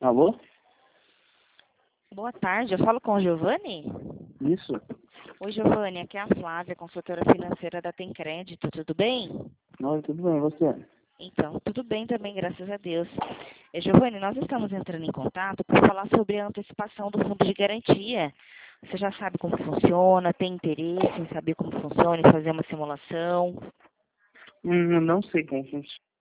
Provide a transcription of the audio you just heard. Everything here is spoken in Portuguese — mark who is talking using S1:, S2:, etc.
S1: Alô?
S2: Boa tarde, eu falo com o Giovanni?
S1: Isso?
S2: Oi, Giovanni, aqui é a Flávia, consultora financeira da Tem Crédito, tudo bem?
S1: Oi, tudo bem, e você?
S2: Então, tudo bem também, graças a Deus. Giovanni, nós estamos entrando em contato para falar sobre a antecipação do fundo de garantia. Você já sabe como funciona, tem interesse em saber como funciona, em fazer uma simulação?
S1: Não sei como funciona.